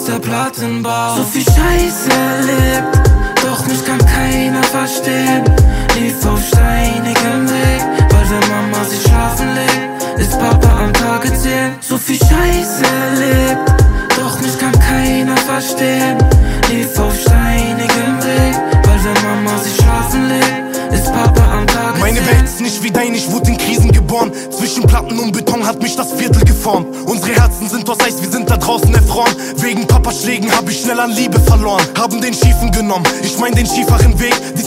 aus der Plattenbau. So viel Scheiße erlebt, doch mich kann keiner verstehen. Lief auf steinigem Weg, weil wenn Mama sich schlafen legt, ist Papa am Tage 10. So viel Scheiße erlebt, doch mich kann keiner verstehen. Lief auf steinigem Weg, weil wenn Mama sich schlafen legt, ist Papa am Tage 10. Meine Welt ist nicht wie dein, ich wurde in Krisen geboren. Zwischen Platten und Beton hat mich das Viertel geformt. Unsere Herzen sind aus Eis, wir sind da draußen erfroren. Wegen Papaschlägen hab ich schnell an Liebe verloren. Haben den Schiefen genommen, ich mein den schieferen Weg.